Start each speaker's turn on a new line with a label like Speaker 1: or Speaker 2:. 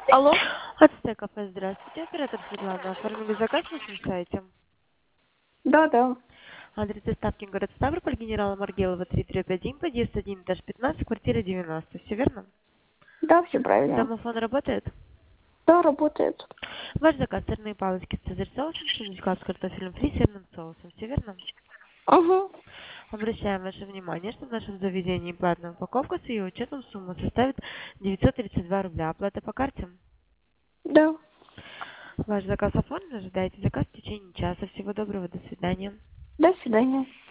Speaker 1: Алло?
Speaker 2: Ацтек кафе, здравствуйте. Оператор Светлана. Оформили заказ на нашем сайте.
Speaker 1: Да, да.
Speaker 2: Адрес доставки город Ставрополь, генерала Маргелова, 331, подъезд 1, этаж 15, квартира 90. Все верно?
Speaker 1: Да, все правильно.
Speaker 2: Домофон работает?
Speaker 1: Да, работает.
Speaker 2: Ваш заказ сырные палочки с цезарь соусом, шиночка с картофелем фри, сырным соусом. Все верно?
Speaker 1: Угу.
Speaker 2: Обращаем ваше внимание, что в нашем заведении платная упаковка с ее учетом сумма составит 932 рубля. Оплата по карте?
Speaker 1: Да.
Speaker 2: Ваш заказ оформлен, ожидайте заказ в течение часа. Всего доброго, до свидания.
Speaker 1: До свидания.